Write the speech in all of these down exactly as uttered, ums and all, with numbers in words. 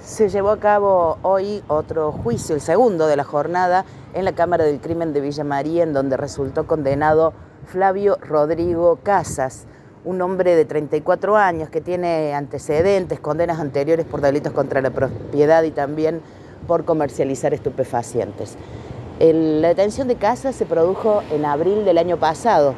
Se llevó a cabo hoy otro juicio, el segundo de la jornada, en la Cámara del Crimen de Villa María, en donde resultó condenado Flavio Rodrigo Casas, un hombre de treinta y cuatro años que tiene antecedentes, condenas anteriores por delitos contra la propiedad y también por comercializar estupefacientes. El, la detención de Casas se produjo en abril del año pasado,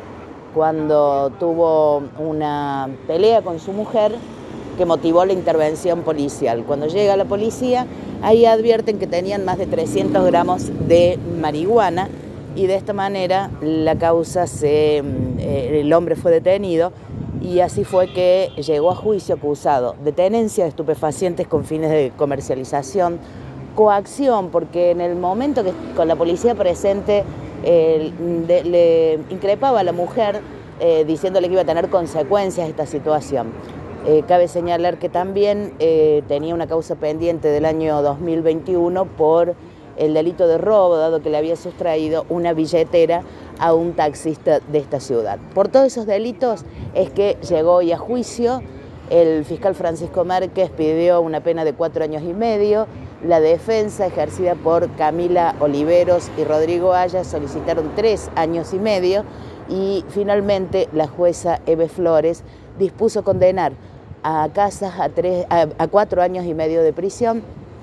cuando tuvo una pelea con su mujer que motivó la intervención policial. Cuando llega la policía, ahí advierten que tenían más de trescientos gramos de marihuana y de esta manera la causa se, eh, el hombre fue detenido y así fue que llegó a juicio acusado de tenencia de estupefacientes con fines de comercialización, coacción, porque en el momento que con la policía presente eh, de, le increpaba a la mujer eh, diciéndole que iba a tener consecuencias esta situación. Eh, cabe señalar que también eh, tenía una causa pendiente del año dos mil veintiuno por el delito de robo, dado que le había sustraído una billetera a un taxista de esta ciudad. Por todos esos delitos es que llegó hoy a juicio. El fiscal Francisco Márquez pidió una pena de cuatro años y medio. La defensa, ejercida por Camila Oliveros y Rodrigo Aya, solicitaron tres años y medio. Y finalmente la jueza Eve Flores dispuso condenar a Casas a, tres, a, a cuatro años y medio de prisión.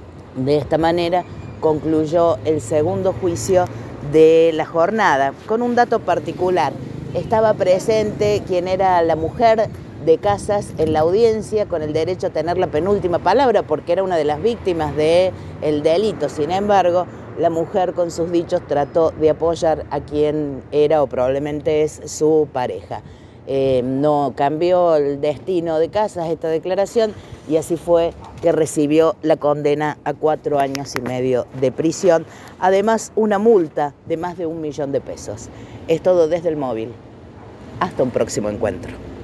De esta manera concluyó el segundo juicio de la jornada, con un dato particular. Estaba presente quien era la mujer de Casas en la audiencia, con el derecho a tener la penúltima palabra, porque era una de las víctimas del delito. Sin embargo, la mujer con sus dichos trató de apoyar a quien era o probablemente es su pareja. Eh, no cambió el destino de Casas esta declaración y así fue que recibió la condena a cuatro años y medio de prisión, además una multa de más de un millón de pesos. Es todo desde el móvil. Hasta un próximo encuentro.